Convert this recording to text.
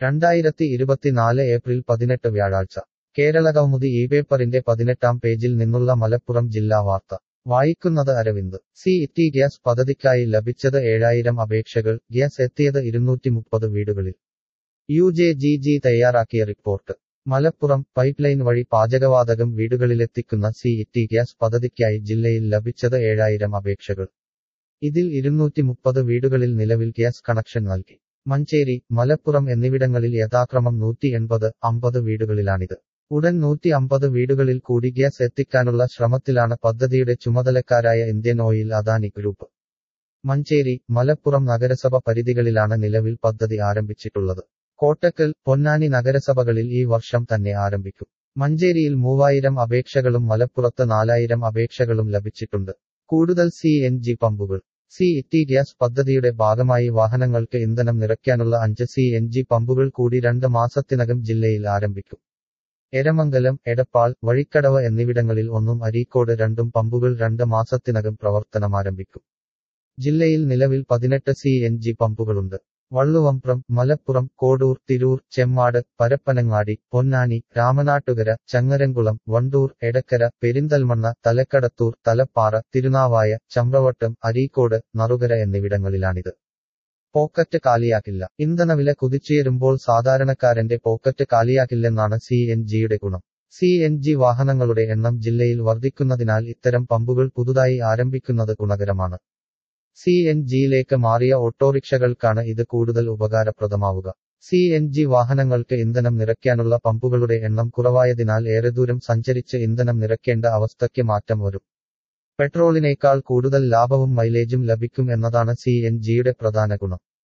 2024 April 18 വ്യാഴാഴ്ച കേരളകൗമുദി ഈ പേപ്പറിന്റെ 18-ാം പേജിൽ നിന്നുള്ള മലപ്പുറം ജില്ലാ വാർത്ത വായിക്കുന്നത് അരവിന്ദ്. സി-ഇ-ടി ഗ്യാസ് പദ്ധതിക്കായി ലഭിച്ചത് 7000 അപേക്ഷകൾ, ഗ്യാസ് എത്തിയത് 230 വീടുകളിൽ. യു.ജെ.ജി.ജി തയ്യാറാക്കിയ റിപ്പോർട്ട്. മലപ്പുറം. പൈപ്പ്ലൈൻ വഴി പാചകവാതകം വീടുകളിലെത്തിക്കുന്ന സി-ഇ-ടി ഗ്യാസ് പദ്ധതിക്കായി ജില്ലയിൽ ലഭിച്ചത് 7000 അപേക്ഷകൾ. ഇതിൽ 230 വീടുകളിൽ നിലവിൽ ഗ്യാസ് കണക്ഷൻ നൽകി. മഞ്ചേരി, മലപ്പുറം എന്നിവിടങ്ങളിൽ യഥാക്രമം 180, 50 വീടുകളിലാണിത്. ഉടൻ 150 വീടുകളിൽ കൂടി ഗ്യാസ് എത്തിക്കാനുള്ള ശ്രമത്തിലാണ് പദ്ധതിയുടെ ചുമതലക്കാരായ Indian Oil Adani group. Manjeri, Malappuram നഗരസഭ പരിധികളിലാണ് നിലവിൽ പദ്ധതി ആരംഭിച്ചിട്ടുള്ളത്. കോട്ടക്കൽ, പൊന്നാനി നഗരസഭകളിൽ ഈ വർഷം തന്നെ ആരംഭിക്കും. മഞ്ചേരിയിൽ 3000 അപേക്ഷകളും മലപ്പുറത്ത് 4000 അപേക്ഷകളും ലഭിച്ചിട്ടുണ്ട്. കൂടുതൽ സി.എൻ.ജി പമ്പുകൾ. സി-ഇ-ടി ഗ്യാസ് പദ്ധതിയുടെ ഭാഗമായി വാഹനങ്ങൾക്ക് ഇന്ധനം നിറയ്ക്കാനുള്ള 5 സി.എൻ.ജി പമ്പുകൾ കൂടി 2 മാസത്തിനകം ജില്ലയിൽ ആരംഭിക്കും. എരമംഗലം, എടപ്പാൾ, വഴിക്കടവ് എന്നിവിടങ്ങളിൽ 1ഉം അരീക്കോട് 2ഉം പമ്പുകൾ 2 മാസത്തിനകം പ്രവർത്തനമാരംഭിക്കും. ജില്ലയിൽ നിലവിൽ 18 സി.എൻ.ജി പമ്പുകളുണ്ട്. വള്ളുവമ്പ്രം, മലപ്പുറം, കോഡൂർ, തിരൂർ, ചെമ്മാട്, പരപ്പനങ്ങാടി, പൊന്നാനി, രാമനാട്ടുകര, ചങ്ങരംകുളം, വണ്ടൂർ, എടക്കര, പെരിന്തൽമണ്ണ, തലക്കടത്തൂർ, തലപ്പാറ, തിരുനാവായ, ചമ്രവട്ടം, അരീക്കോട്, നറുകര എന്നിവിടങ്ങളിലാണിത്. പോക്കറ്റ് കാലിയാക്കില്ല. ഇന്ധനവില കുതിച്ചുയരുമ്പോൾ സാധാരണക്കാരന്റെ പോക്കറ്റ് കാലിയാക്കില്ലെന്നാണ് സി.എൻ.ജിയുടെ ഗുണം. സി.എൻ.ജി വാഹനങ്ങളുടെ എണ്ണം ജില്ലയിൽ വർദ്ധിക്കുന്നതിനാൽ ഇത്തരം പമ്പുകൾ പുതുതായി ആരംഭിക്കുന്നത് ഗുണകരമാണ്. സി.എൻ.ജിയിലേക്ക് മാറിയ ഓട്ടോറിക്ഷകൾക്കാണ് ഇത് കൂടുതൽ ഉപകാരപ്രദമാവുക. സി.എൻ.ജി വാഹനങ്ങൾക്ക് ഇന്ധനം നിറയ്ക്കാനുള്ള പമ്പുകളുടെ എണ്ണം കുറവായതിനാൽ ഏറെ ദൂരം സഞ്ചരിച്ച് ഇന്ധനം നിറയ്ക്കേണ്ട അവസ്ഥയ്ക്ക് മാറ്റം വരും. പെട്രോളിനേക്കാൾ കൂടുതൽ ലാഭവും മൈലേജും ലഭിക്കും എന്നതാണ് സി.എൻ.ജിയുടെ പ്രധാന ഗുണം.